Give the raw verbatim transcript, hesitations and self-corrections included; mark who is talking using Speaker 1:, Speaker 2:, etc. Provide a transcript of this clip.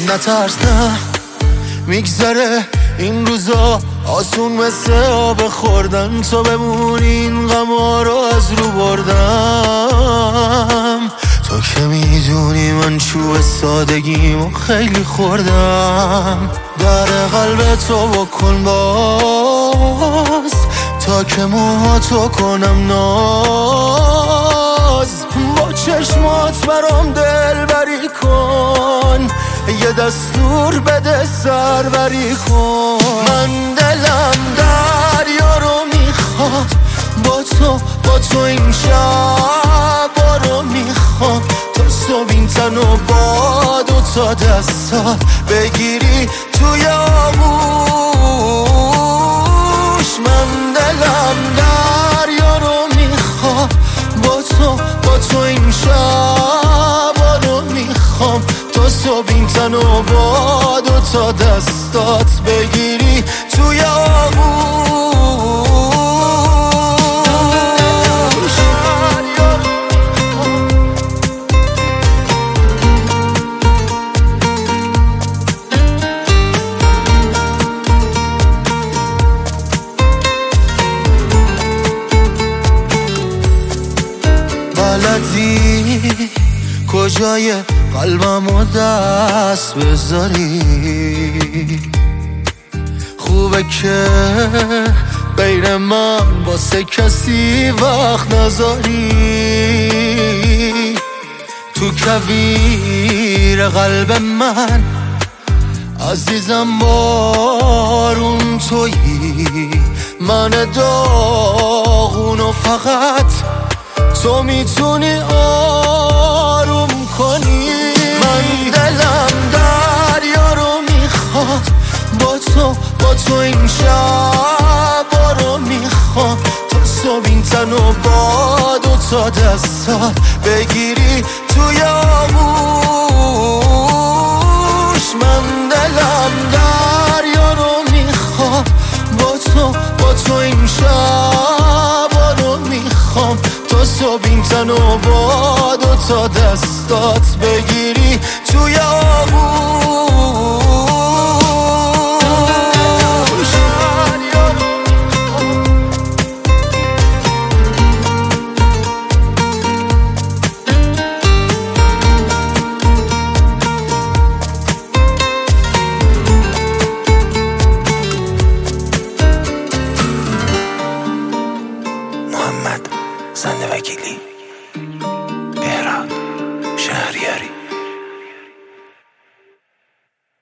Speaker 1: نترس نه میگذره این روزا آسون مثل آب خوردن، تو بمونی این غما رو از رو بردم. تو که میدونی من چوب سادگیمو خیلی خوردم. در قلب تو بکن باز تا که موهاتو کنم ناز. با چشمات برام دلبری کن، یه دستور بده سربری کن. من دلم دریا رو میخواد، با تو با تو این شبا رو میخوام. تا صبح این تن و با دو تا دستات بگیری توی آغوش. من دلم دریا رو میخواد، با تو با تو این شبا رو میخوام. تا صبح این تن و با دو تا دستات بگیری توی آغوش. بلدی کجای قلبمو دست بذاری، خوبه که غیر من واسه کسی وقت نذاری. تو کویر قلب من عزیزم بارون تویی، من داغونو فقط تو میتونی آروم کنی. من دلم دریا رو میخواد، با تو با تو این شبا رو میخوام. تا صبح این تن و با دو تا دستات بگیری توی آغوش. من دلم دریا رو میخواد، با تو با تو این شبا رو میخوام. تا صبح این تن و با دو تا دستات بگیری توی آغوش.
Speaker 2: محمد زنده وکیلی.